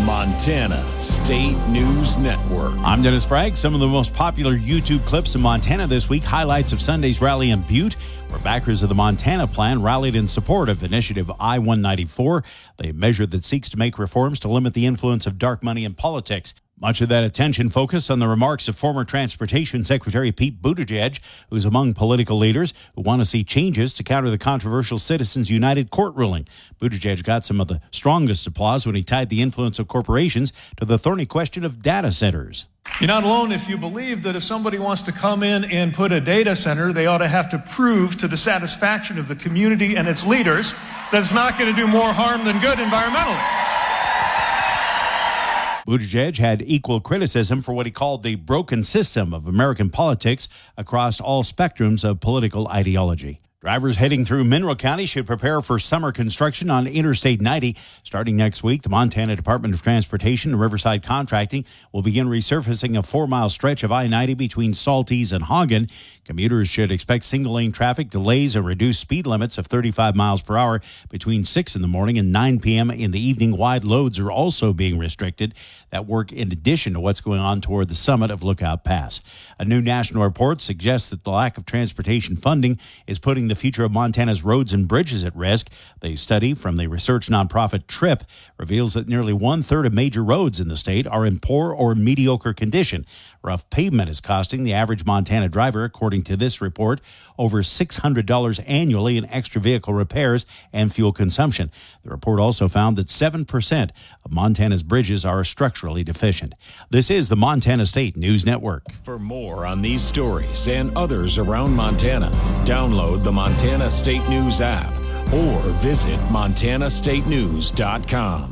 Montana State News Network. I'm Dennis Bragg. Some of the most popular YouTube clips in Montana this week. Highlights of Sunday's rally in Butte, where backers of the Montana Plan rallied in support of Initiative I-194, the measure that seeks to make reforms to limit the influence of dark money in politics. Much of that attention focused on the remarks of former Transportation Secretary Pete Buttigieg, who's among political leaders who want to see changes to counter the controversial Citizens United court ruling. Buttigieg got some of the strongest applause when he tied the influence of corporations to the thorny question of data centers. You're not alone if you believe that if somebody wants to come in and put a data center, they ought to have to prove to the satisfaction of the community and its leaders that it's not going to do more harm than good environmentally. Buttigieg had equal criticism for what he called the broken system of American politics across all spectrums of political ideology. Drivers heading through Mineral County should prepare for summer construction on Interstate 90. Starting next week, the Montana Department of Transportation and Riverside Contracting will begin resurfacing a 4-mile stretch of I-90 between Salties and Hagen. Commuters should expect single-lane traffic, delays, and reduced speed limits of 35 miles per hour between 6 in the morning and 9 p.m. in the evening. Wide loads are also being restricted. That work in addition to what's going on toward the summit of Lookout Pass. A new national report suggests that the lack of transportation funding is putting the future of Montana's roads and bridges at risk. The study from the research nonprofit TRIP reveals that nearly one-third of major roads in the state are in poor or mediocre condition. Rough pavement is costing the average Montana driver, according to this report, over $600 annually in extra vehicle repairs and fuel consumption. The report also found that 7% of Montana's bridges are structurally deficient. This is the Montana State News Network. For more on these stories and others around Montana, download the Montana State News app or visit montanastatenews.com.